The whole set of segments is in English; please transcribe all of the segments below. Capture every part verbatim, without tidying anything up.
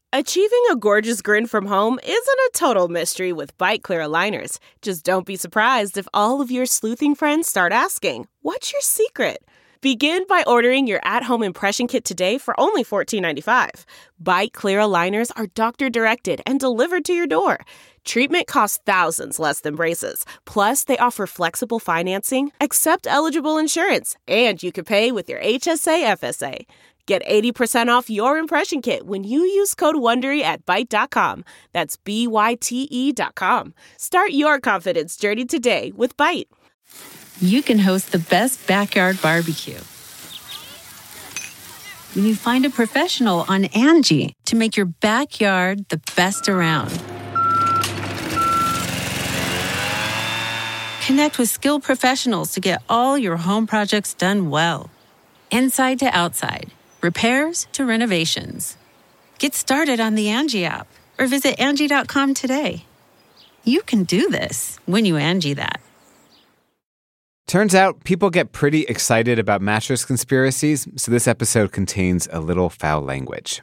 Achieving a gorgeous grin from home isn't a total mystery with Byte Clear aligners. Just don't be surprised if all of your sleuthing friends start asking, "What's your secret?" Begin by ordering your at-home impression kit today for only fourteen ninety-five. Byte Clear aligners are doctor-directed and delivered to your door. Treatment costs thousands less than braces. Plus, they offer flexible financing, accept eligible insurance, and you can pay with your H S A F S A. Get eighty percent off your impression kit when you use code WONDERY at byte dot com. That's B Y T E dot com. Start your confidence journey today with Byte. You can host the best backyard barbecue when you find a professional on Angie to make your backyard the best around. Connect with skilled professionals to get all your home projects done well. Inside to outside. Repairs to renovations. Get started on the Angie app or visit Angie dot com today. You can do this when you Angie that. Turns out people get pretty excited about mattress conspiracies, so this episode contains a little foul language.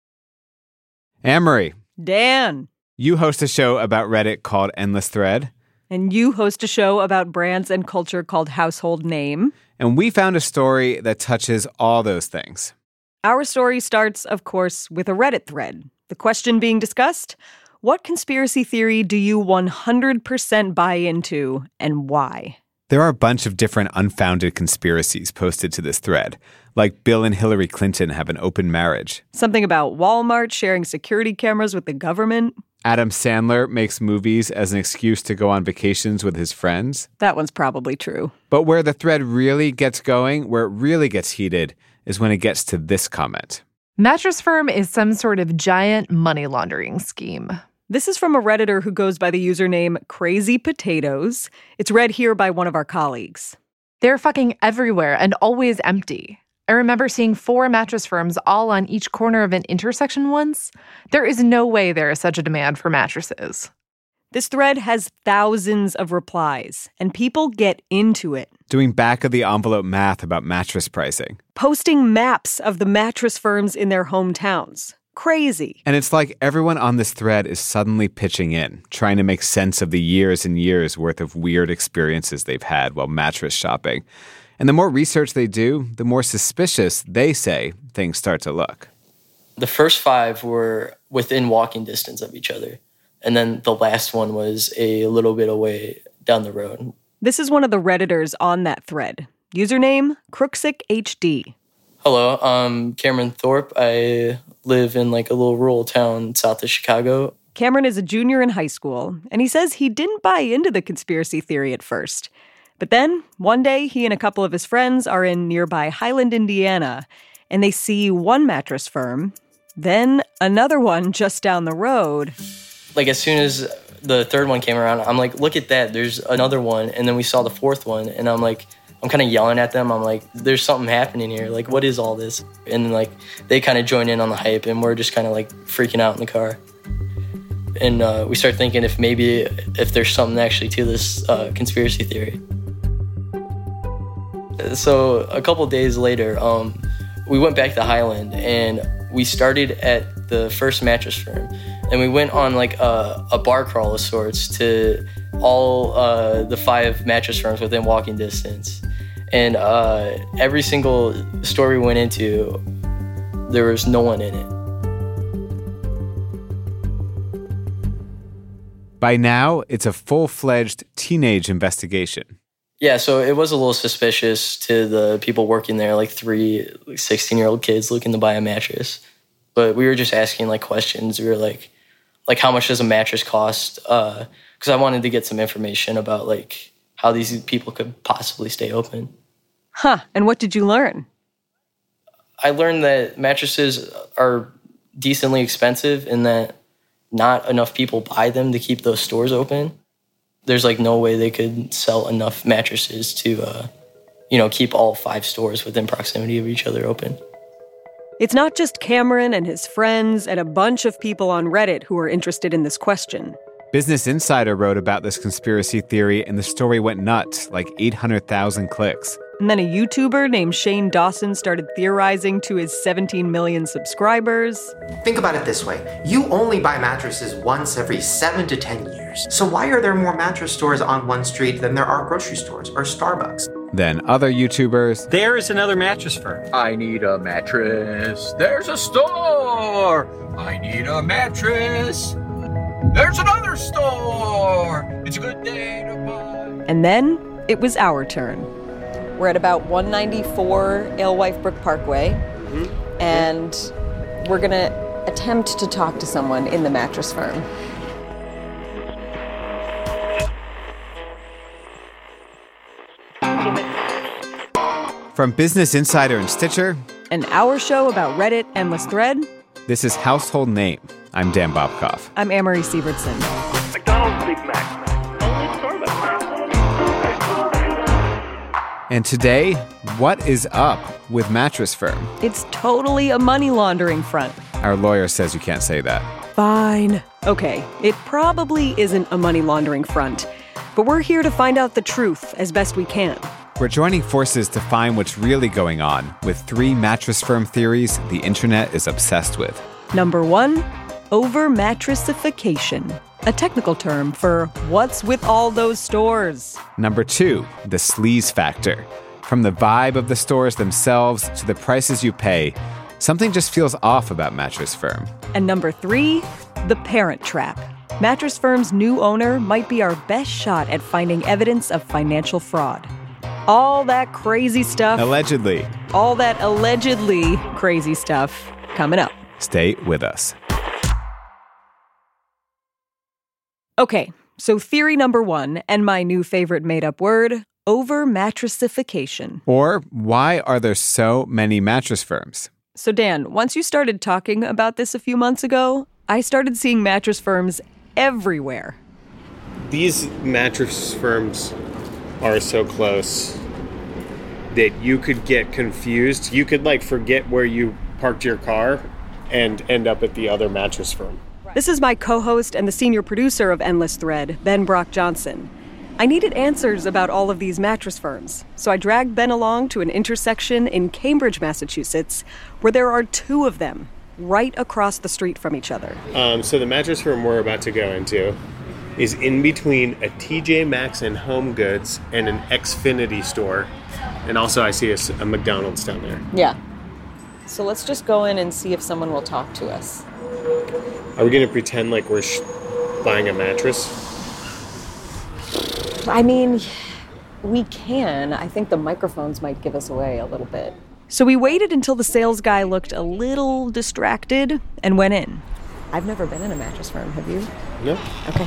Anne-Marie. Dan. You host a show about Reddit called Endless Thread. And you host a show about brands and culture called Household Name. And we found a story that touches all those things. Our story starts, of course, with a Reddit thread. The question being discussed, what conspiracy theory do you one hundred percent buy into and why? There are a bunch of different unfounded conspiracies posted to this thread, like Bill and Hillary Clinton have an open marriage. Something about Walmart sharing security cameras with the government. Adam Sandler makes movies as an excuse to go on vacations with his friends. That one's probably true. But where the thread really gets going, where it really gets heated, is when it gets to this comment. Mattress Firm is some sort of giant money laundering scheme. This is from a Redditor who goes by the username Crazy Potatoes. It's read here by one of our colleagues. They're fucking everywhere and always empty. I remember seeing four mattress firms all on each corner of an intersection once. There is no way there is such a demand for mattresses. This thread has thousands of replies, and people get into it. Doing back-of-the-envelope math about mattress pricing. Posting maps of the mattress firms in their hometowns. Crazy. And it's like everyone on this thread is suddenly pitching in, trying to make sense of the years and years worth of weird experiences they've had while mattress shopping. And the more research they do, the more suspicious, they say, things start to look. The first five were within walking distance of each other. And then the last one was a little bit away down the road. This is one of the Redditors on that thread. Username, CrookSickHD. Hello, I'm Cameron Thorpe. I live in like a little rural town south of Chicago. Cameron is a junior in high school, and he says he didn't buy into the conspiracy theory at first. But then, one day, he and a couple of his friends are in nearby Highland, Indiana, and they see one mattress firm, then another one just down the road. Like, as soon as the third one came around, I'm like, look at that, there's another one. And then we saw the fourth one, and I'm like, I'm kind of yelling at them. I'm like, there's something happening here. Like, what is all this? And then, like, they kind of join in on the hype, and we're just kind of, like, freaking out in the car. And uh, we start thinking if maybe, if there's something actually to this uh, conspiracy theory. So a couple days later, um, we went back to Highland, and we started at the first mattress firm. And we went on like a, a bar crawl of sorts to all uh, the five mattress firms within walking distance. And uh, every single store we went into, there was no one in it. By now, it's a full-fledged teenage investigation. Yeah, so it was a little suspicious to the people working there, like three sixteen-year-old kids looking to buy a mattress. But we were just asking like questions. We were like, like how much does a mattress cost? Because uh, I wanted to get some information about like how these people could possibly stay open. Huh, and what did you learn? I learned that mattresses are decently expensive and that not enough people buy them to keep those stores open. There's like no way they could sell enough mattresses to, uh, you know, keep all five stores within proximity of each other open. It's not just Cameron and his friends and a bunch of people on Reddit who are interested in this question. Business Insider wrote about this conspiracy theory, and the story went nuts, like eight hundred thousand clicks. And then a YouTuber named Shane Dawson started theorizing to his seventeen million subscribers. Think about it this way. You only buy mattresses once every seven to ten years. So why are there more mattress stores on one street than there are grocery stores or Starbucks? Then other YouTubers. There is another mattress firm. I need a mattress. There's a store. I need a mattress. There's another store. It's a good day to buy. And then it was our turn. We're at about one ninety-four Alewife Brook Parkway, mm-hmm. and we're going to attempt to talk to someone in the mattress firm. From Business Insider and Stitcher, an hour show about Reddit, Endless Thread. This is Household Name. I'm Dan Bobkoff. I'm Amory Sievertson. McDonald's Big Mac. And today, what is up with Mattress Firm? It's totally a money laundering front. Our lawyer says you can't say that. Fine. Okay, it probably isn't a money laundering front, but we're here to find out the truth as best we can. We're joining forces to find what's really going on with three mattress firm theories the internet is obsessed with. Number one, over-mattressification, a technical term for what's with all those stores. Number two, the sleaze factor. From the vibe of the stores themselves to the prices you pay, something just feels off about Mattress Firm. And number three, the parent trap. Mattress Firm's new owner might be our best shot at finding evidence of financial fraud. All that crazy stuff. Allegedly. All that allegedly crazy stuff coming up. Stay with us. Okay, so theory number one, and my new favorite made-up word, over-mattressification. Or why are there so many mattress firms? So Dan, once you started talking about this a few months ago, I started seeing mattress firms everywhere. These mattress firms are so close that you could get confused. You could, like, forget where you parked your car and end up at the other mattress firm. This is my co-host and the senior producer of Endless Thread, Ben Brock Johnson. I needed answers about all of these mattress firms, so I dragged Ben along to an intersection in Cambridge, Massachusetts, where there are two of them, right across the street from each other. Um, so the mattress firm we're about to go into is in between a T J Maxx and Home Goods and an Xfinity store. And also I see a, a McDonald's down there. Yeah. So let's just go in and see if someone will talk to us. Are we going to pretend like we're sh- buying a mattress? I mean, we can. I think the microphones might give us away a little bit. So we waited until the sales guy looked a little distracted and went in. I've never been in a mattress firm, have you? No. Okay.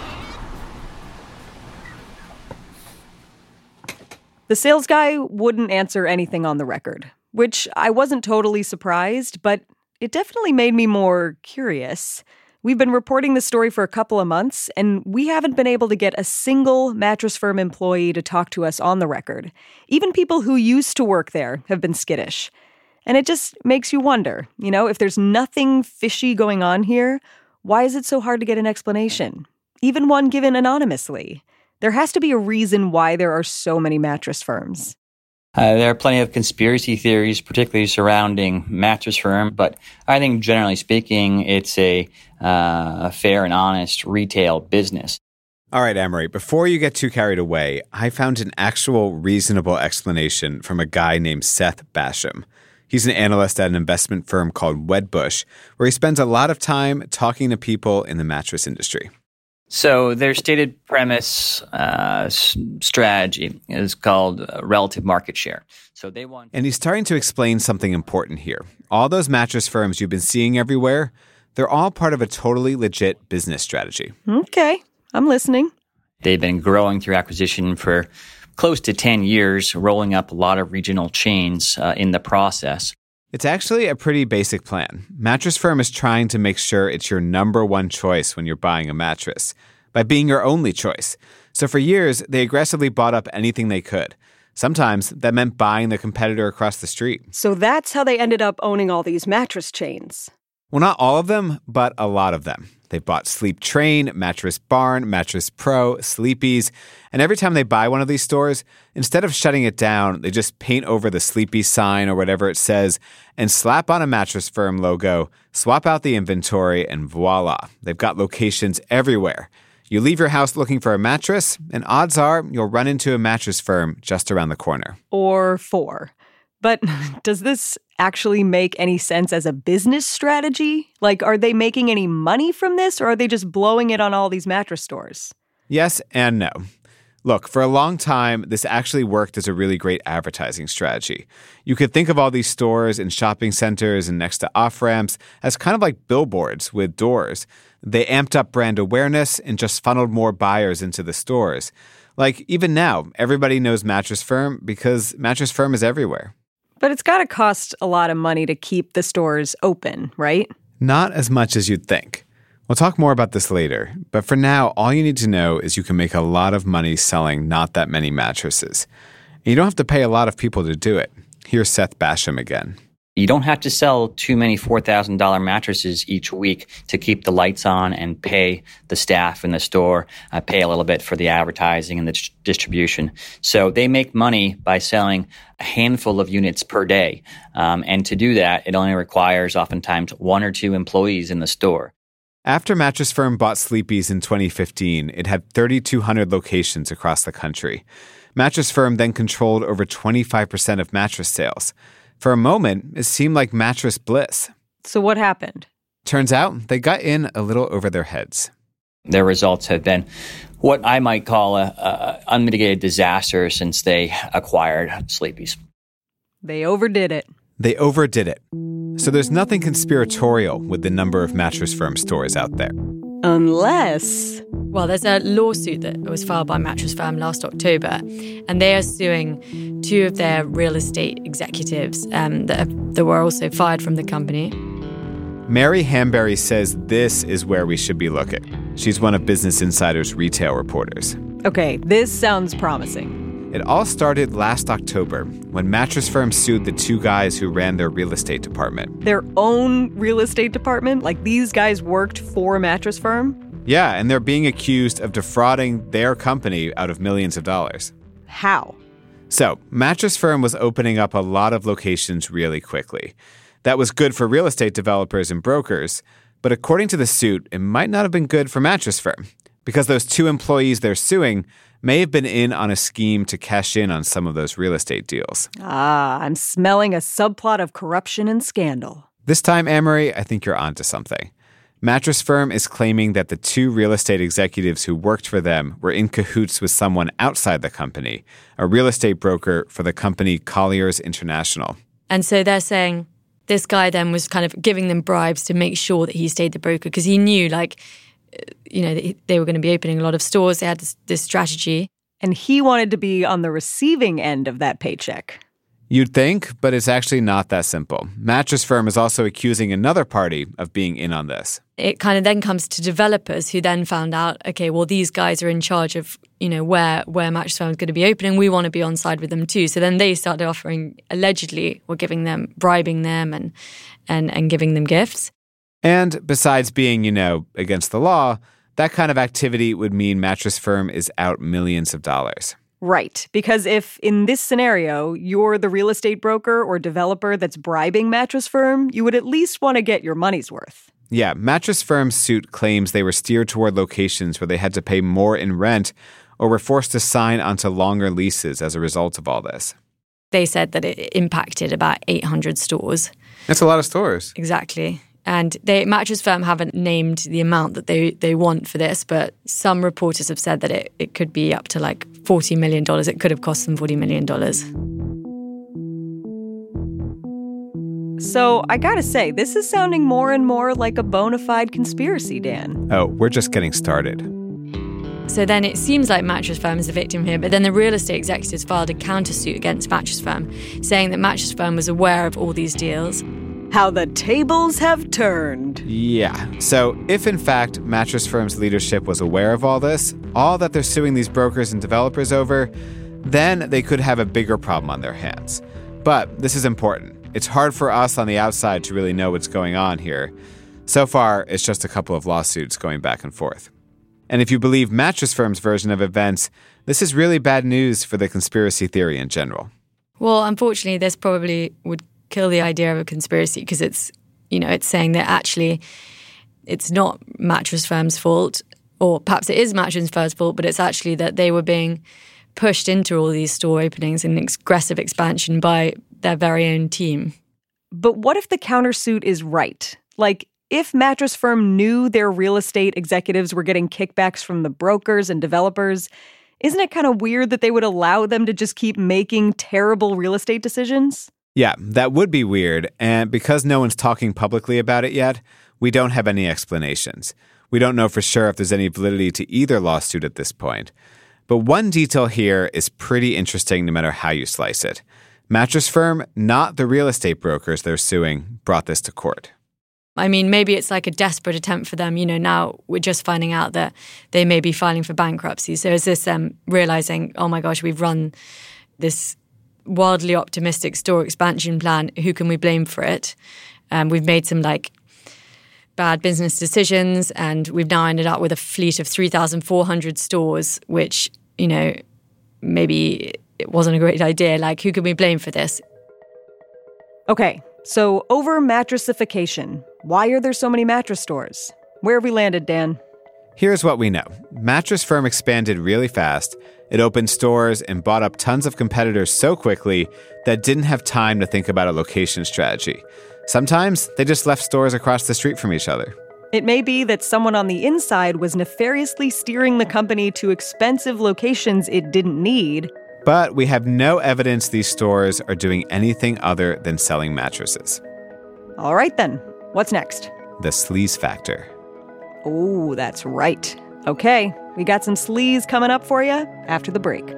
The sales guy wouldn't answer anything on the record, which I wasn't totally surprised, but it definitely made me more curious. We've been reporting this story for a couple of months, and we haven't been able to get a single mattress firm employee to talk to us on the record. Even people who used to work there have been skittish. And it just makes you wonder, you know, if there's nothing fishy going on here, why is it so hard to get an explanation? Even one given anonymously. There has to be a reason why there are so many mattress firms. Uh, there are plenty of conspiracy theories, particularly surrounding Mattress Firm, but I think generally speaking, it's a, uh, a fair and honest retail business. All right, Amory, before you get too carried away, I found an actual reasonable explanation from a guy named Seth Basham. He's an analyst at an investment firm called Wedbush, where he spends a lot of time talking to people in the mattress industry. So their stated premise uh, s- strategy is called uh, relative market share. So they want, and he's starting to explain something important here. All those mattress firms you've been seeing everywhere, they're all part of a totally legit business strategy. Okay, I'm listening. They've been growing through acquisition for close to ten years, rolling up a lot of regional chains uh, in the process. It's actually a pretty basic plan. Mattress Firm is trying to make sure it's your number one choice when you're buying a mattress, by being your only choice. So for years, they aggressively bought up anything they could. Sometimes that meant buying the competitor across the street. So that's how they ended up owning all these mattress chains. Well, not all of them, but a lot of them. They bought Sleep Train, Mattress Barn, Mattress Pro, Sleepy's, and every time they buy one of these stores, instead of shutting it down, they just paint over the Sleepy sign or whatever it says and slap on a Mattress Firm logo, swap out the inventory, and voila, they've got locations everywhere. You leave your house looking for a mattress, and odds are you'll run into a Mattress Firm just around the corner. Or four. But does this actually make any sense as a business strategy? Like, are they making any money from this, or are they just blowing it on all these mattress stores? Yes and no. Look, for a long time, this actually worked as a really great advertising strategy. You could think of all these stores and shopping centers and next to off-ramps as kind of like billboards with doors. They amped up brand awareness and just funneled more buyers into the stores. Like, even now, everybody knows Mattress Firm because Mattress Firm is everywhere. But it's got to cost a lot of money to keep the stores open, right? Not as much as you'd think. We'll talk more about this later, but for now, all you need to know is you can make a lot of money selling not that many mattresses. And you don't have to pay a lot of people to do it. Here's Seth Basham again. You don't have to sell too many four thousand dollars mattresses each week to keep the lights on and pay the staff in the store, uh, pay a little bit for the advertising and the tr- distribution. So they make money by selling a handful of units per day. Um, and to do that, it only requires oftentimes one or two employees in the store. After Mattress Firm bought Sleepy's in twenty fifteen, it had three thousand two hundred locations across the country. Mattress Firm then controlled over twenty-five percent of mattress sales. For a moment, it seemed like mattress bliss. So what happened? Turns out they got in a little over their heads. Their results have been what I might call a, a unmitigated disaster since they acquired Sleepy's. They overdid it. They overdid it. So there's nothing conspiratorial with the number of Mattress Firm stores out there. Unless... Well, there's a lawsuit that was filed by Mattress Firm last October, and they are suing two of their real estate executives um, that, have, that were also fired from the company. Mary Hamberry says this is where we should be looking. She's one of Business Insider's retail reporters. Okay, this sounds promising. It all started last October when Mattress Firm sued the two guys who ran their real estate department. Their own real estate department? Like these guys worked for Mattress Firm? Yeah, and they're being accused of defrauding their company out of millions of dollars. How? So, Mattress Firm was opening up a lot of locations really quickly. That was good for real estate developers and brokers, but according to the suit, it might not have been good for Mattress Firm, because those two employees they're suing may have been in on a scheme to cash in on some of those real estate deals. Ah, I'm smelling a subplot of corruption and scandal. This time, Amory, I think you're onto something. Mattress Firm is claiming that the two real estate executives who worked for them were in cahoots with someone outside the company, a real estate broker for the company Colliers International. And so they're saying this guy then was kind of giving them bribes to make sure that he stayed the broker because he knew, like, you know, they were going to be opening a lot of stores. They had this, this strategy. And he wanted to be on the receiving end of that paycheck. You'd think, but it's actually not that simple. Mattress Firm is also accusing another party of being in on this. It kind of then comes to developers who then found out, okay, well, these guys are in charge of, you know, where, where Mattress Firm is going to be opening. We want to be on side with them too. So then they started offering, allegedly, or giving them, bribing them and, and, and giving them gifts. And besides being, you know, against the law, that kind of activity would mean Mattress Firm is out millions of dollars. Right, because if in this scenario you're the real estate broker or developer that's bribing Mattress Firm, you would at least want to get your money's worth. Yeah, Mattress Firm's suit claims they were steered toward locations where they had to pay more in rent or were forced to sign onto longer leases as a result of all this. They said that it impacted about eight hundred stores. That's a lot of stores. Exactly. And they, Mattress Firm haven't named the amount that they, they want for this, but some reporters have said that it, it could be up to like forty million dollars. It could have cost them forty million dollars. So I gotta say, this is sounding more and more like a bona fide conspiracy, Dan. Oh, we're just getting started. So then it seems like Mattress Firm is the victim here, but then the real estate executives filed a countersuit against Mattress Firm, saying that Mattress Firm was aware of all these deals. How the tables have turned. Yeah. So if, in fact, Mattress Firm's leadership was aware of all this, all that they're suing these brokers and developers over, then they could have a bigger problem on their hands. But this is important. It's hard for us on the outside to really know what's going on here. So far, it's just a couple of lawsuits going back and forth. And if you believe Mattress Firm's version of events, this is really bad news for the conspiracy theory in general. Well, unfortunately, this probably would kill the idea of a conspiracy because it's, you know, it's saying that actually it's not Mattress Firm's fault, or perhaps it is Mattress Firm's fault, but it's actually that they were being pushed into all these store openings and aggressive expansion by their very own team. But what if the countersuit is right? Like, if Mattress Firm knew their real estate executives were getting kickbacks from the brokers and developers, isn't it kind of weird that they would allow them to just keep making terrible real estate decisions? Yeah, that would be weird, and because no one's talking publicly about it yet, we don't have any explanations. We don't know for sure if there's any validity to either lawsuit at this point. But one detail here is pretty interesting no matter how you slice it. Mattress Firm, not the real estate brokers they're suing, brought this to court. I mean, maybe it's like a desperate attempt for them. You know, now we're just finding out that they may be filing for bankruptcy. So is this them um, realizing, oh my gosh, we've run this wildly optimistic store expansion plan. Who can we blame for it? Um, we've made some like bad business decisions, and we've now ended up with a fleet of three thousand four hundred stores, which, you know, maybe it wasn't a great idea. Like, who can we blame for this? Okay, so over mattressification, why are there so many mattress stores? Where have we landed, Dan? Here's what we know. Mattress Firm expanded really fast. It opened stores and bought up tons of competitors so quickly that didn't have time to think about a location strategy. Sometimes they just left stores across the street from each other. It may be that someone on the inside was nefariously steering the company to expensive locations it didn't need. But we have no evidence these stores are doing anything other than selling mattresses. All right then, what's next? The sleaze factor. Oh, that's right. Okay, we got some sleaze coming up for you after the break.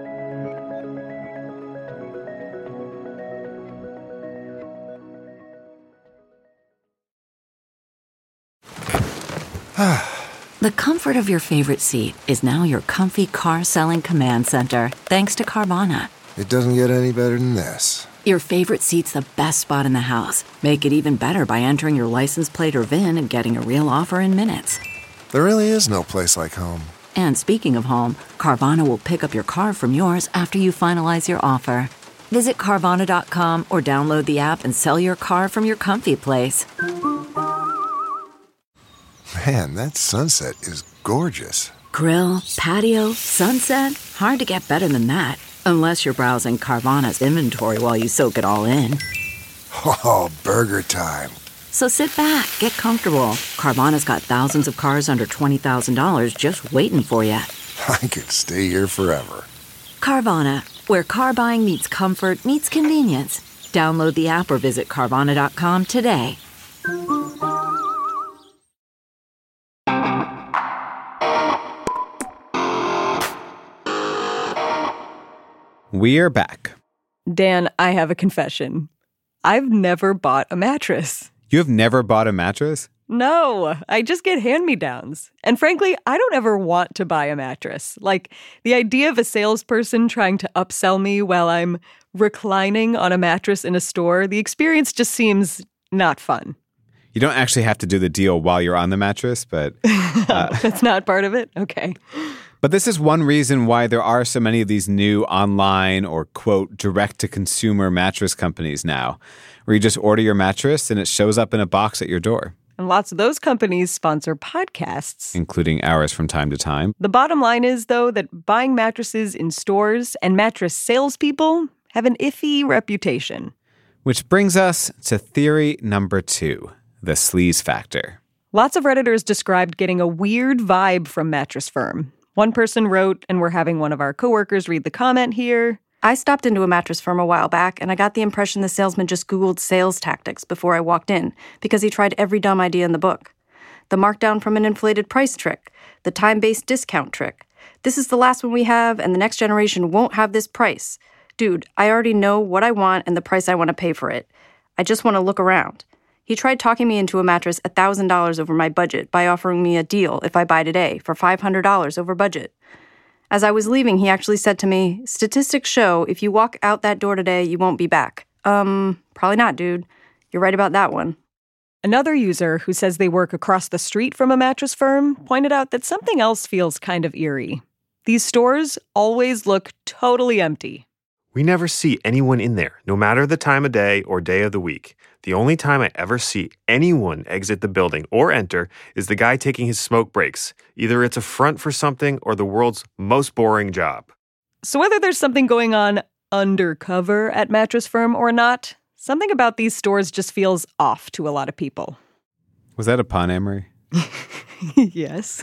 The comfort of your favorite seat is now your comfy car-selling command center, thanks to Carvana. It doesn't get any better than this. Your favorite seat's the best spot in the house. Make it even better by entering your license plate or V I N and getting a real offer in minutes. There really is no place like home. And speaking of home, Carvana will pick up your car from yours after you finalize your offer. Visit Carvana dot com or download the app and sell your car from your comfy place. Man, that sunset is gorgeous. Grill, patio, sunset. Hard to get better than that. Unless you're browsing Carvana's inventory while you soak it all in. Oh, burger time. So sit back, get comfortable. Carvana's got thousands of cars under twenty thousand dollars just waiting for you. I could stay here forever. Carvana, where car buying meets comfort, meets convenience. Download the app or visit Carvana dot com today. We're back. Dan, I have a confession. I've never bought a mattress. You have never bought a mattress? No, I just get hand-me-downs. And frankly, I don't ever want to buy a mattress. Like, the idea of a salesperson trying to upsell me while I'm reclining on a mattress in a store, the experience just seems not fun. You don't actually have to do the deal while you're on the mattress, but... Uh, That's not part of it? Okay. But this is one reason why there are so many of these new online or, quote, direct-to-consumer mattress companies now, where you just order your mattress and it shows up in a box at your door. And lots of those companies sponsor podcasts. Including ours from time to time. The bottom line is, though, that buying mattresses in stores and mattress salespeople have an iffy reputation. Which brings us to theory number two, the sleaze factor. Lots of Redditors described getting a weird vibe from Mattress Firm. One person wrote, and we're having one of our coworkers read the comment here. I stopped into a Mattress Firm a while back, and I got the impression the salesman just Googled sales tactics before I walked in, because he tried every dumb idea in the book. The markdown from an inflated price trick, the time-based discount trick. This is the last one we have, and the next generation won't have this price. Dude, I already know what I want and the price I want to pay for it. I just want to look around. He tried talking me into a mattress one thousand dollars over my budget by offering me a deal if I buy today for five hundred dollars over budget. As I was leaving, he actually said to me, "Statistics show if you walk out that door today, you won't be back." Um, probably not, dude. You're right about that one. Another user who says they work across the street from a mattress firm pointed out that something else feels kind of eerie. These stores always look totally empty. We never see anyone in there, no matter the time of day or day of the week. The only time I ever see anyone exit the building or enter is the guy taking his smoke breaks. Either it's a front for something or the world's most boring job. So whether there's something going on undercover at Mattress Firm or not, something about these stores just feels off to a lot of people. Was that a pun, Amory? Yes.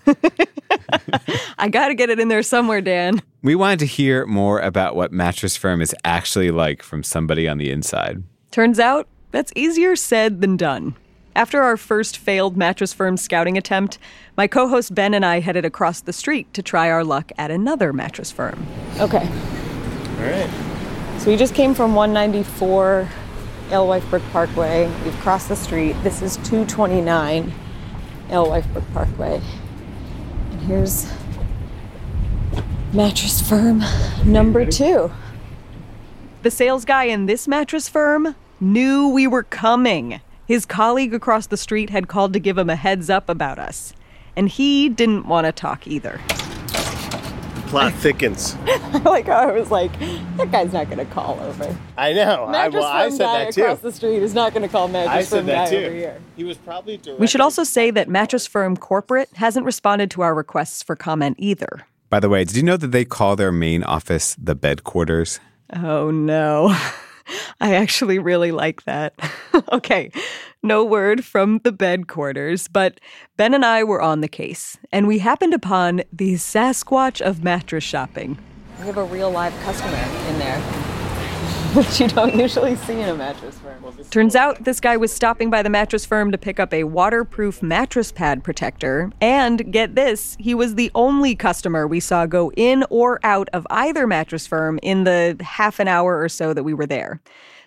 I got to get it in there somewhere, Dan. We wanted to hear more about what Mattress Firm is actually like from somebody on the inside. Turns out, that's easier said than done. After our first failed Mattress Firm scouting attempt, my co-host Ben and I headed across the street to try our luck at another Mattress Firm. Okay. All right. So we just came from one ninety-four Alewife Brook Parkway. We've crossed the street. This is two twenty-nine Alewife Brook Parkway. And here's Mattress Firm number two. The sales guy in this Mattress Firm knew we were coming. His colleague across the street had called to give him a heads up about us. And he didn't want to talk either. The plot thickens. I like how I was like, that guy's not going to call over. I know. Mattress I, well, I Firm said guy that too. across the street is not going to call Mattress I said Firm that guy too. over here. He was probably directed. We should also say that Mattress Firm Corporate hasn't responded to our requests for comment either. By the way, did you know that they call their main office the bed quarters? Oh, no. I actually really like that. Okay, no word from the bed quarters, but Ben and I were on the case, and we happened upon the Sasquatch of mattress shopping. We have a real live customer in there, which you don't usually see in a mattress firm. Turns out this guy was stopping by the Mattress Firm to pick up a waterproof mattress pad protector, and get this, he was the only customer we saw go in or out of either Mattress Firm in the half an hour or so that we were there.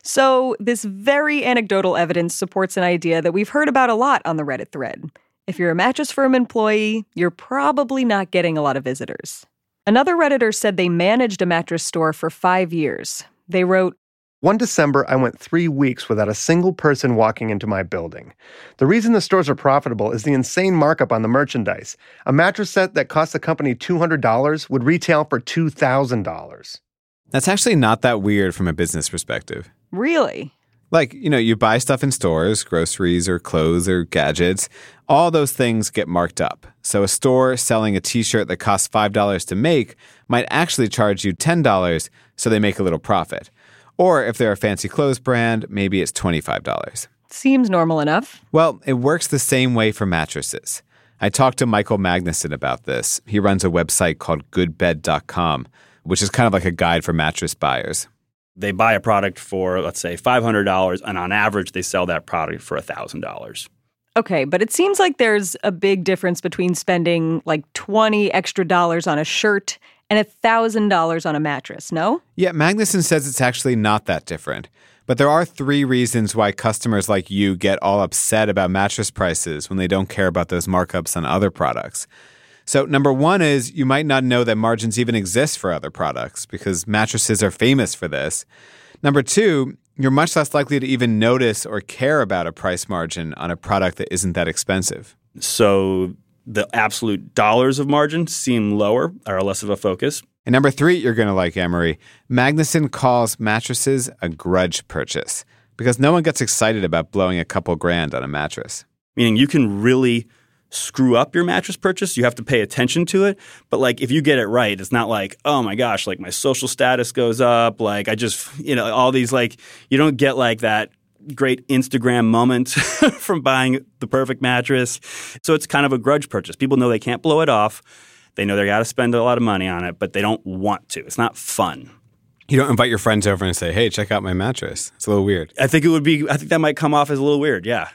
So this very anecdotal evidence supports an idea that we've heard about a lot on the Reddit thread. If you're a Mattress Firm employee, you're probably not getting a lot of visitors. Another Redditor said they managed a mattress store for five years. They wrote, One December, I went three weeks without a single person walking into my building. The reason the stores are profitable is the insane markup on the merchandise. A mattress set that cost the company two hundred dollars would retail for two thousand dollars. That's actually not that weird from a business perspective. Really? Like, you know, you buy stuff in stores, groceries or clothes or gadgets. All those things get marked up. So a store selling a t-shirt that costs five dollars to make might actually charge you ten dollars so they make a little profit. Or if they're a fancy clothes brand, maybe it's twenty-five dollars. Seems normal enough. Well, it works the same way for mattresses. I talked to Michael Magnuson about this. He runs a website called good bed dot com, which is kind of like a guide for mattress buyers. They buy a product for, let's say, five hundred dollars, and on average, they sell that product for one thousand dollars. Okay, but it seems like there's a big difference between spending like twenty extra dollars on a shirt and one thousand dollars on a mattress, no? Yeah, Magnuson says it's actually not that different. But there are three reasons why customers like you get all upset about mattress prices when they don't care about those markups on other products. So number one is you might not know that margins even exist for other products because mattresses are famous for this. Number two, you're much less likely to even notice or care about a price margin on a product that isn't that expensive. So the absolute dollars of margin seem lower, are less of a focus. And number three, you're going to like, Amory. Magnuson calls mattresses a grudge purchase because no one gets excited about blowing a couple grand on a mattress. Meaning you can really screw up your mattress purchase. You have to pay attention to it. But like if you get it right, it's not like, oh my gosh, like my social status goes up. Like I just, you know, all these like, you don't get like that great Instagram moment from buying the perfect mattress. So it's kind of a grudge purchase. People know they can't blow it off. They know they got to spend a lot of money on it, but they don't want to. It's not fun. You don't invite your friends over and say, hey, check out my mattress. It's a little weird. I think it would be, I think that might come off as a little weird, yeah.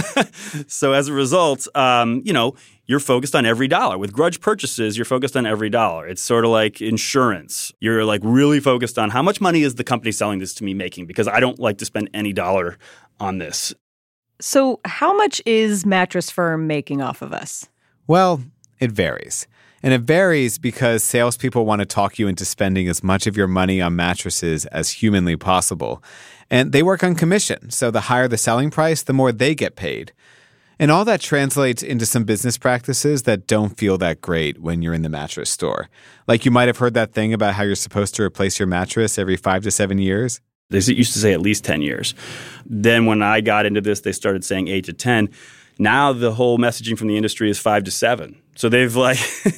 So as a result, um, you know, you're focused on every dollar. With grudge purchases, you're focused on every dollar. It's sort of like insurance. You're like really focused on how much money is the company selling this to me making because I don't like to spend any dollar on this. So how much is Mattress Firm making off of us? Well, it varies. And it varies because salespeople want to talk you into spending as much of your money on mattresses as humanly possible. And they work on commission, so the higher the selling price, the more they get paid. And all that translates into some business practices that don't feel that great when you're in the mattress store. Like you might have heard that thing about how you're supposed to replace your mattress every five to seven years. They used to say at least ten years. Then when I got into this, they started saying eight to ten. Now the whole messaging from the industry is five to seven. So they've like,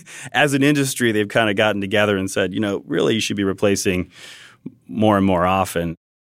as an industry, they've kind of gotten together and said, you know, really you should be replacing more and more often.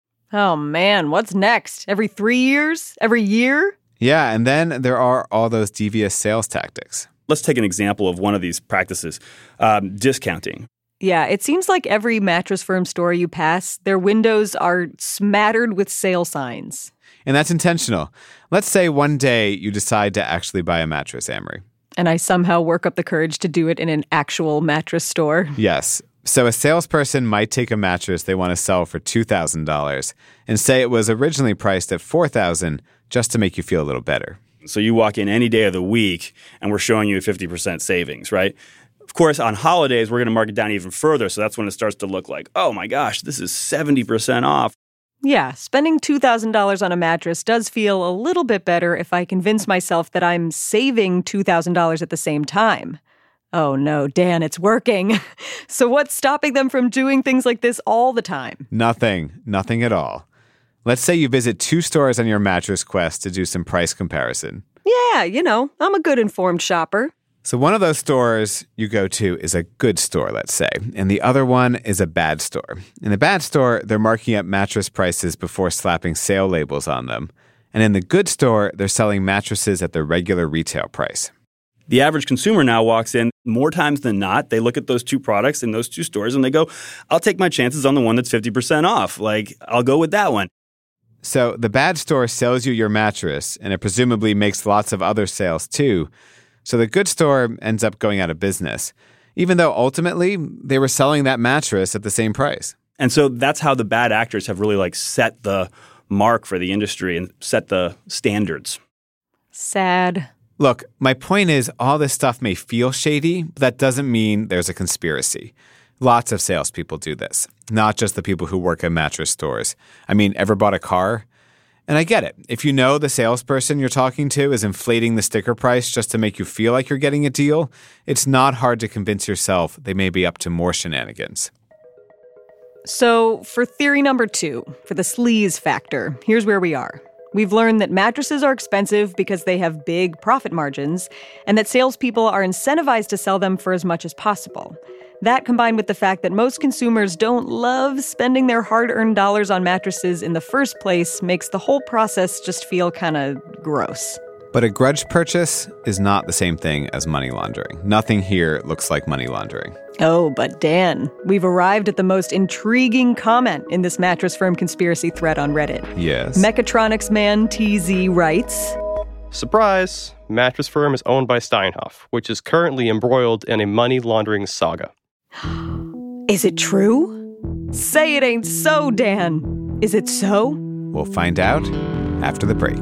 Oh man, what's next? Every three years? Every year? Yeah, and then there are all those devious sales tactics. Let's take an example of one of these practices, um, discounting. Yeah, it seems like every Mattress Firm store you pass, their windows are smattered with sale signs. And that's intentional. Let's say one day you decide to actually buy a mattress, Amory. And I somehow work up the courage to do it in an actual mattress store. Yes. So a salesperson might take a mattress they want to sell for two thousand dollars and say it was originally priced at four thousand dollars just to make you feel a little better. So you walk in any day of the week and we're showing you a fifty percent savings, right? Of course, on holidays, we're going to mark it down even further. So that's when it starts to look like, oh my gosh, this is seventy percent off. Yeah, spending two thousand dollars on a mattress does feel a little bit better if I convince myself that I'm saving two thousand dollars at the same time. Oh no, Dan, it's working. So what's stopping them from doing things like this all the time? Nothing. Nothing at all. Let's say you visit two stores on your mattress quest to do some price comparison. Yeah, you know, I'm a good informed shopper. So one of those stores you go to is a good store, let's say, and the other one is a bad store. In the bad store, they're marking up mattress prices before slapping sale labels on them. And in the good store, they're selling mattresses at their regular retail price. The average consumer now walks in more times than not. They look at those two products in those two stores and they go, I'll take my chances on the one that's fifty percent off. Like, I'll go with that one. So the bad store sells you your mattress, and it presumably makes lots of other sales too. So the good store ends up going out of business, even though ultimately they were selling that mattress at the same price. And so that's how the bad actors have really like set the mark for the industry and set the standards. Sad. Look, my point is all this stuff may feel shady, but that doesn't mean there's a conspiracy. Lots of salespeople do this, not just the people who work at mattress stores. I mean, ever bought a car? And I get it. If you know the salesperson you're talking to is inflating the sticker price just to make you feel like you're getting a deal, it's not hard to convince yourself they may be up to more shenanigans. So for theory number two, for the sleaze factor, here's where we are. We've learned that mattresses are expensive because they have big profit margins, and that salespeople are incentivized to sell them for as much as possible. That, combined with the fact that most consumers don't love spending their hard-earned dollars on mattresses in the first place, makes the whole process just feel kind of gross. But a grudge purchase is not the same thing as money laundering. Nothing here looks like money laundering. Oh, but Dan, we've arrived at the most intriguing comment in this Mattress Firm conspiracy thread on Reddit. Yes. Mechatronics Man T Z writes, surprise, Mattress Firm is owned by Steinhoff, which is currently embroiled in a money laundering saga. Is it true? Say it ain't so, Dan. Is it so? We'll find out after the break.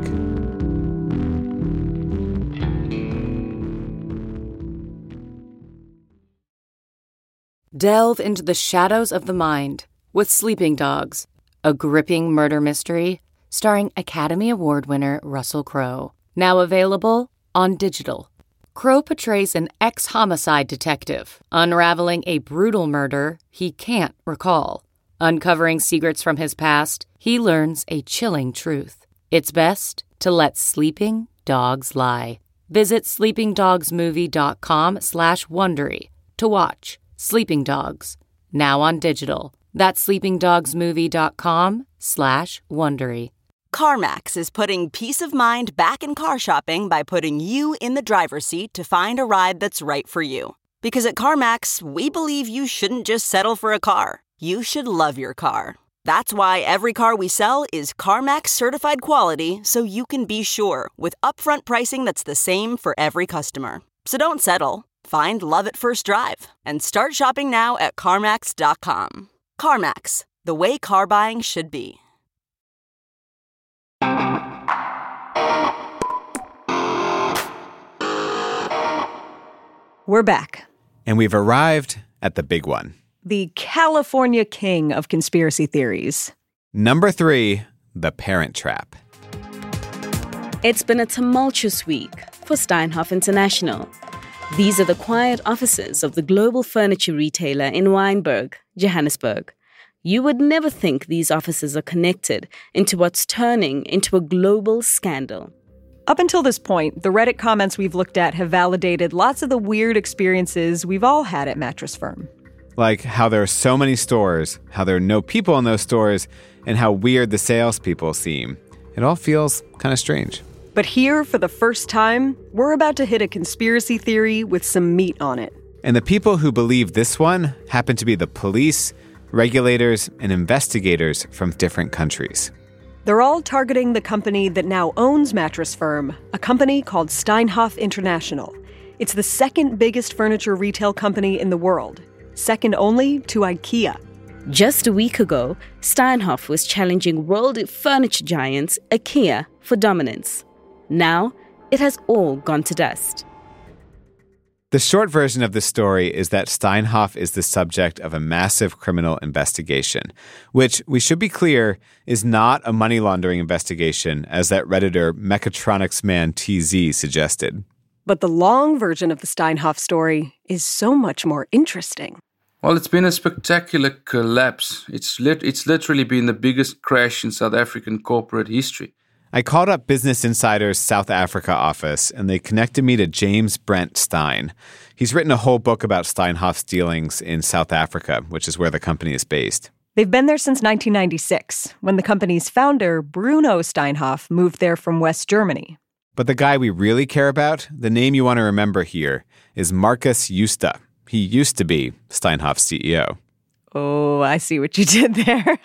Delve into the shadows of the mind with Sleeping Dogs, a gripping murder mystery starring Academy Award winner Russell Crowe. Now available on digital. Crowe portrays an ex-homicide detective unraveling a brutal murder he can't recall. Uncovering secrets from his past, he learns a chilling truth. It's best to let sleeping dogs lie. Visit sleepingdogsmovie.com slash Wondery to watch Sleeping Dogs, now on digital. That's sleepingdogsmovie.com slash Wondery. CarMax is putting peace of mind back in car shopping by putting you in the driver's seat to find a ride that's right for you. Because at CarMax, we believe you shouldn't just settle for a car. You should love your car. That's why every car we sell is CarMax certified quality, so you can be sure with upfront pricing that's the same for every customer. So don't settle. Find love at first drive and start shopping now at CarMax dot com. CarMax, the way car buying should be. We're back. And we've arrived at the big one. The California king of conspiracy theories. Number three, the Parent Trap. It's been a tumultuous week for Steinhoff International. These are the quiet offices of the global furniture retailer in Wynberg, Johannesburg. You would never think these offices are connected into what's turning into a global scandal. Up until this point, the Reddit comments we've looked at have validated lots of the weird experiences we've all had at Mattress Firm. Like how there are so many stores, how there are no people in those stores, and how weird the salespeople seem. It all feels kind of strange. But here, for the first time, we're about to hit a conspiracy theory with some meat on it. And the people who believe this one happen to be the police, regulators, and investigators from different countries. They're all targeting the company that now owns Mattress Firm, a company called Steinhoff International. It's the second biggest furniture retail company in the world, second only to IKEA. Just a week ago, Steinhoff was challenging world furniture giants IKEA for dominance. Now, it has all gone to dust. The short version of the story is that Steinhoff is the subject of a massive criminal investigation, which, we should be clear, is not a money laundering investigation, as that Redditor Mechatronics Man T Z suggested. But the long version of the Steinhoff story is so much more interesting. Well, it's been a spectacular collapse. It's lit- it's literally been the biggest crash in South African corporate history. I called up Business Insider's South Africa office, and they connected me to James Brent Stein. He's written a whole book about Steinhoff's dealings in South Africa, which is where the company is based. They've been there since nineteen ninety-six, when the company's founder, Bruno Steinhoff, moved there from West Germany. But the guy we really care about, the name you want to remember here, is Markus Jooste. He used to be Steinhoff's C E O. Oh, I see what you did there.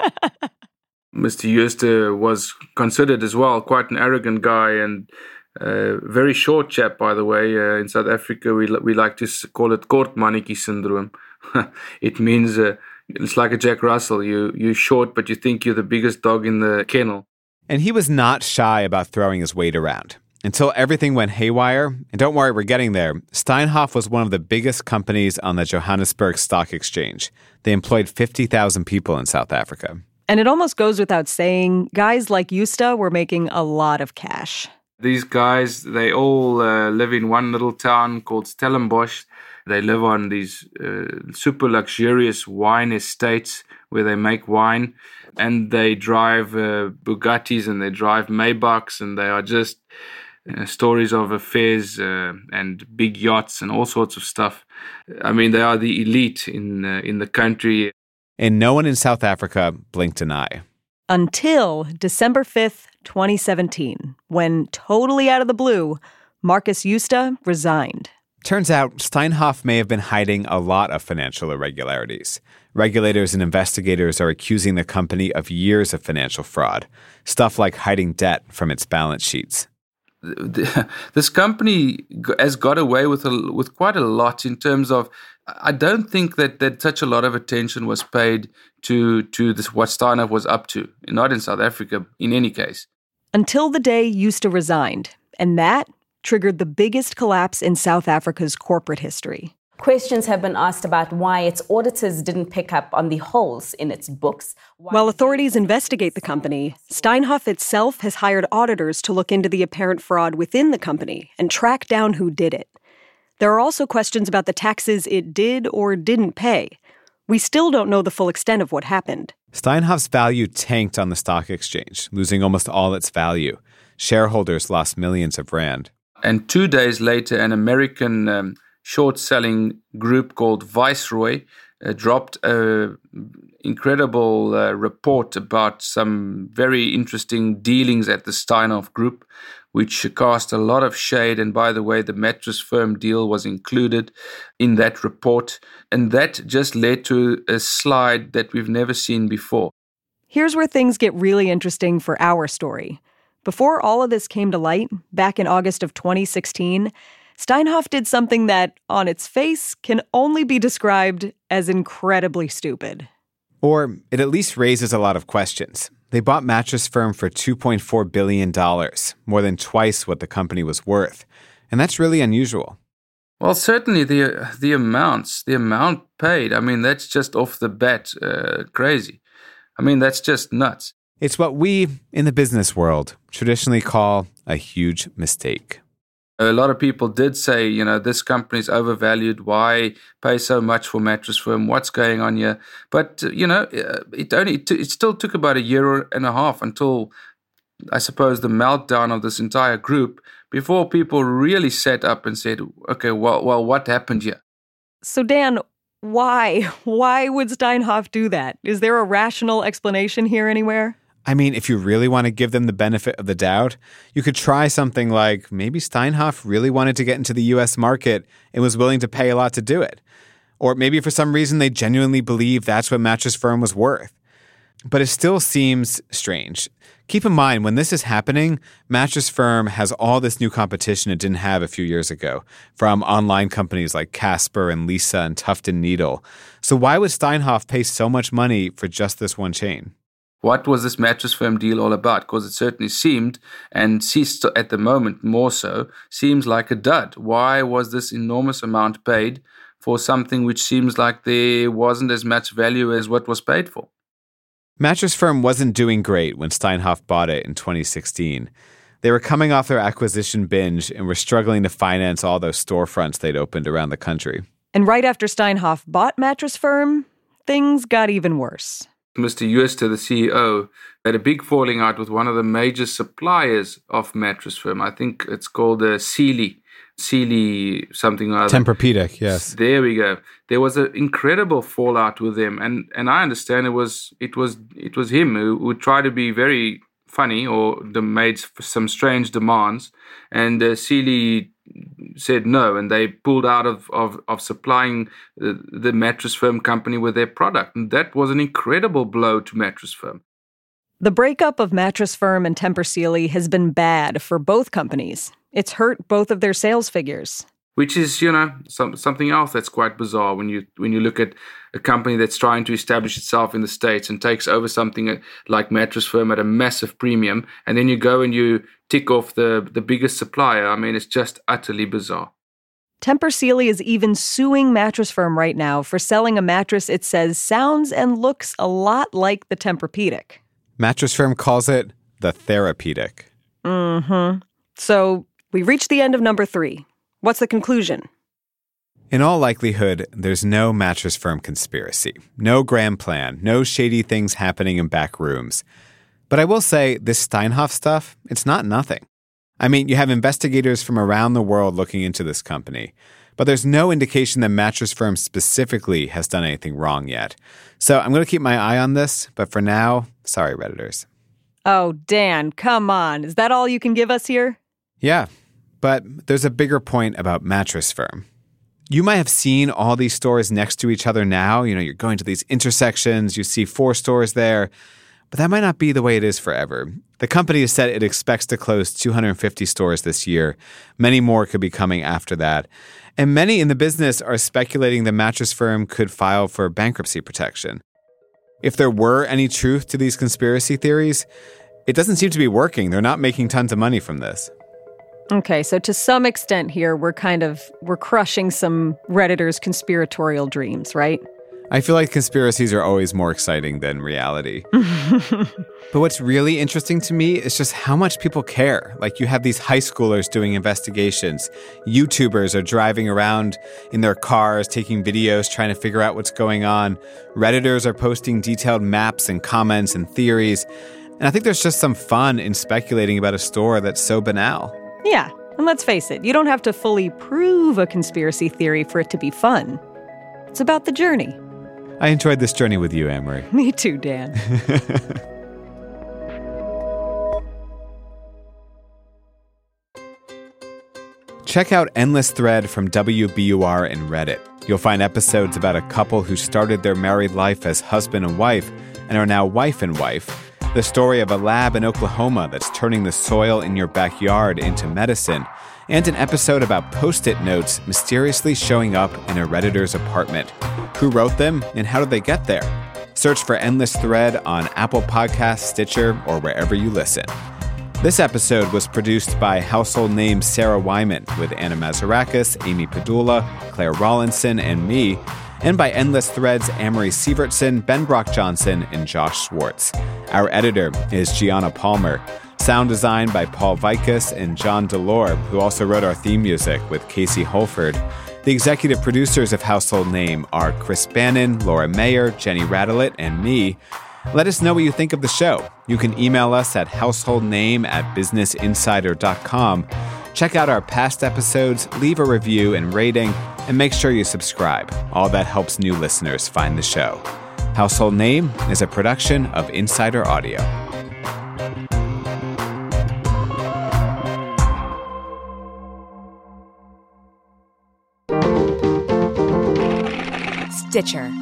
Mister Jooste was considered as well quite an arrogant guy and a very short chap, by the way. Uh, in South Africa, we we like to call it kortmannetjie syndrome. It means uh, it's like a Jack Russell. You, you're short, but you think you're the biggest dog in the kennel. And he was not shy about throwing his weight around. Until everything went haywire, and don't worry, we're getting there, Steinhoff was one of the biggest companies on the Johannesburg Stock Exchange. They employed fifty thousand people in South Africa. And it almost goes without saying, guys like Jooste were making a lot of cash. These guys, they all uh, live in one little town called Stellenbosch. They live on these uh, super luxurious wine estates where they make wine. And they drive uh, Bugattis and they drive Maybachs, and they are just uh, stories of affairs uh, and big yachts and all sorts of stuff. I mean, they are the elite in uh, in the country. And no one in South Africa blinked an eye. Until December fifth, twenty seventeen, when, totally out of the blue, Markus Jooste resigned. Turns out Steinhoff may have been hiding a lot of financial irregularities. Regulators and investigators are accusing the company of years of financial fraud, stuff like hiding debt from its balance sheets. This company has got away with a, with quite a lot in terms of, I don't think that, that such a lot of attention was paid to to this what Steinhoff was up to, not in South Africa in any case. Until the day Jooste resigned, and that triggered the biggest collapse in South Africa's corporate history. Questions have been asked about why its auditors didn't pick up on the holes in its books. While authorities investigate the company, Steinhoff itself has hired auditors to look into the apparent fraud within the company and track down who did it. There are also questions about the taxes it did or didn't pay. We still don't know the full extent of what happened. Steinhoff's value tanked on the stock exchange, losing almost all its value. Shareholders lost millions of rand. And two days later, an American um, short-selling group called Viceroy uh, dropped an incredible uh, report about some very interesting dealings at the Steinhoff Group, which cast a lot of shade. And by the way, the Mattress Firm deal was included in that report. And that just led to a slide that we've never seen before. Here's where things get really interesting for our story. Before all of this came to light, back in August of twenty sixteen, Steinhoff did something that, on its face, can only be described as incredibly stupid. Or it at least raises a lot of questions. They bought Mattress Firm for two point four billion dollars, more than twice what the company was worth. And that's really unusual. Well, certainly the the amounts, the amount paid, I mean, that's just off the bat uh, crazy. I mean, that's just nuts. It's what we, in the business world, traditionally call a huge mistake. A lot of people did say, you know, this company is overvalued. Why pay so much for Mattress Firm? What's going on here? But, you know, it only it, it still took about a year and a half until, I suppose, the meltdown of this entire group before people really sat up and said, okay, well, well what happened here? So, Dan, why? Why would Steinhoff do that? Is there a rational explanation here anywhere? I mean, if you really want to give them the benefit of the doubt, you could try something like maybe Steinhoff really wanted to get into the U S market and was willing to pay a lot to do it. Or maybe for some reason they genuinely believe that's what Mattress Firm was worth. But it still seems strange. Keep in mind, when this is happening, Mattress Firm has all this new competition it didn't have a few years ago, from online companies like Casper and Lisa and Tuft and Needle. So why would Steinhoff pay so much money for just this one chain? What was this Mattress Firm deal all about? Because it certainly seemed, and seems to, at the moment more so, seems like a dud. Why was this enormous amount paid for something which seems like there wasn't as much value as what was paid for? Mattress Firm wasn't doing great when Steinhoff bought it in twenty sixteen. They were coming off their acquisition binge and were struggling to finance all those storefronts they'd opened around the country. And right after Steinhoff bought Mattress Firm, things got even worse. Mister Jooste, the C E O, had a big falling out with one of the major suppliers of Mattress Firm. I think it's called uh, Sealy. Sealy something or other. Tempur-Pedic, yes. There we go. There was an incredible fallout with them, and, and I understand it was it was it was him who would try to be very funny or the made some strange demands, and uh, Sealy said no, and they pulled out of, of, of supplying the, the Mattress Firm company with their product. And that was an incredible blow to Mattress Firm. The breakup of Mattress Firm and Tempur Sealy has been bad for both companies. It's hurt both of their sales figures. Which is, you know, some, something else that's quite bizarre when you when you look at a company that's trying to establish itself in the States and takes over something like Mattress Firm at a massive premium, and then you go and you tick off the, the biggest supplier. I mean, it's just utterly bizarre. Tempur Sealy is even suing Mattress Firm right now for selling a mattress it says sounds and looks a lot like the Tempur-Pedic. Mattress Firm calls it the Therapedic. Mm-hmm. So we reached the end of number three. What's the conclusion? In all likelihood, there's no Mattress Firm conspiracy, no grand plan, no shady things happening in back rooms. But I will say, this Steinhoff stuff, it's not nothing. I mean, you have investigators from around the world looking into this company, but there's no indication that Mattress Firm specifically has done anything wrong yet. So I'm going to keep my eye on this, but for now, sorry, Redditors. Oh, Dan, come on. Is that all you can give us here? Yeah. But there's a bigger point about Mattress Firm. You might have seen all these stores next to each other now. You know, you're going to these intersections, you see four stores there. But that might not be the way it is forever. The company has said it expects to close two hundred fifty stores this year. Many more could be coming after that. And many in the business are speculating the Mattress Firm could file for bankruptcy protection. If there were any truth to these conspiracy theories, it doesn't seem to be working. They're not making tons of money from this. Okay, so to some extent here, we're kind of, we're crushing some Redditors' conspiratorial dreams, right? I feel like conspiracies are always more exciting than reality. But what's really interesting to me is just how much people care. Like, you have these high schoolers doing investigations. YouTubers are driving around in their cars, taking videos, trying to figure out what's going on. Redditors are posting detailed maps and comments and theories. And I think there's just some fun in speculating about a store that's so banal. Yeah, and let's face it, you don't have to fully prove a conspiracy theory for it to be fun. It's about the journey. I enjoyed this journey with you, Anne-Marie. Me too, Dan. Check out Endless Thread from W B U R and Reddit. You'll find episodes about a couple who started their married life as husband and wife and are now wife and wife. The story of a lab in Oklahoma that's turning the soil in your backyard into medicine, and an episode about Post-it notes mysteriously showing up in a Redditor's apartment. Who wrote them, and how did they get there? Search for Endless Thread on Apple Podcasts, Stitcher, or wherever you listen. This episode was produced by household name Sarah Wyman, with Anna Mazarakis, Amy Padula, Claire Rawlinson, and me. and by Endless Threads' Amory Sievertson, Ben Brock-Johnson, and Josh Schwartz. Our editor is Gianna Palmer. Sound design by Paul Vikas and John Delorbe, who also wrote our theme music with Casey Holford. The executive producers of Household Name are Chris Bannon, Laura Mayer, Jenny Radelet, and me. Let us know what you think of the show. You can email us at householdname at business insider dot com. Check out our past episodes, leave a review and rating, and make sure you subscribe. All that helps new listeners find the show. Household Name is a production of Insider Audio. Stitcher.